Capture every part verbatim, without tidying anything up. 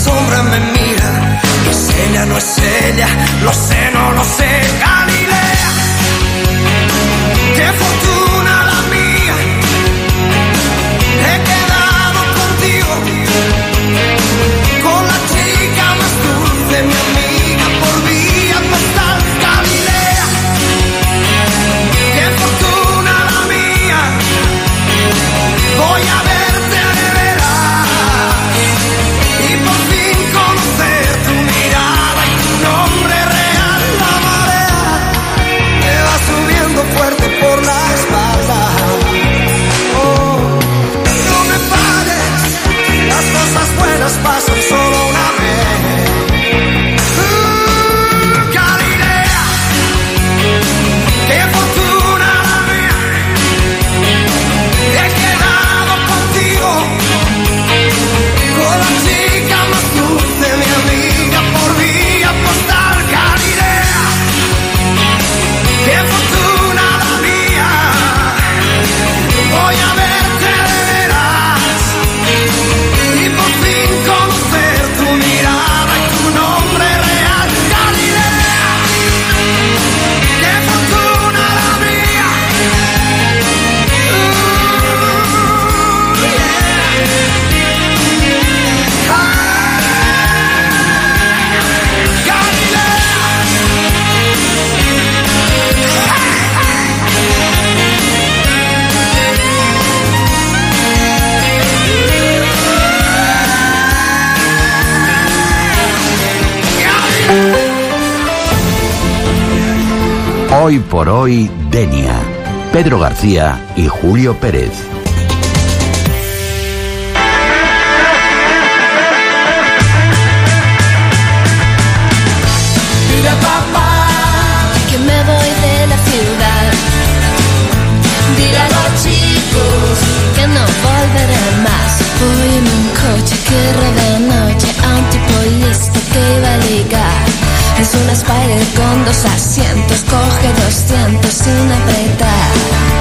sombra me mira. Es ella, no es ella, lo sé, no lo sé. Galilea, qué fortuna la mía, he quedado contigo, con la chica más dulce, mi amiga, por vía postal. Galilea, qué fortuna la mía, voy a verte de veras y por fin conocer tu mirada y tu nombre real. La marea me va subiendo fuerte por la espalda. Oh, no me pares, las cosas buenas pasan solo una vez. Uh, Galilea, qué fortuna la mía, he quedado contigo, con la chica más dulce, mi amiga, por vía postal. Galilea, qué fortuna la mía, voy a verte de veras y por fin conocer tu mirada y tu nombre real. Galilea, qué fortuna la mía. Uh, yeah. Hoy por hoy, Denia. Pedro García y Julio Pérez. Dile a papá que me voy de la ciudad. Dile a los chicos que no volveré más. Voy en un coche que roda noche a un tipo listo que iba a ligar. Es una Spider con dos asientos, coge doscientos sin apretar.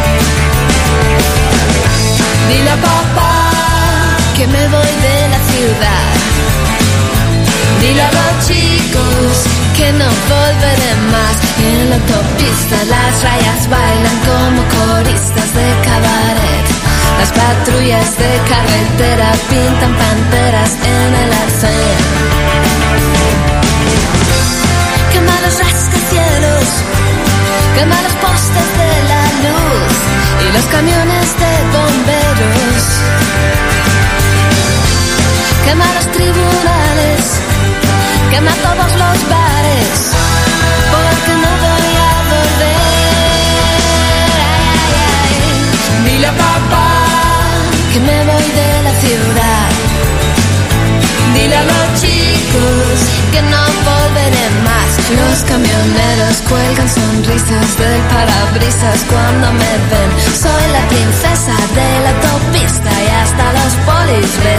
Dile a papá que me voy de la ciudad. Dile a los chicos que no volveré más. En la autopista las rayas bailan como coristas de cabaret. Las patrullas de carretera pintan panteras en el arcén. Quema los rascacielos, quema los postes de la luz y los camiones de bomberos. Quema los tribunales, quema todos los bares, porque no voy a volver. Ay, ay, ay. Dile a papá que me voy de la ciudad. Dile a los chicos que no volveré más. Los camioneros cuelgan sonrisas del parabrisas cuando me ven. Soy la princesa de la autopista y hasta los polis ven.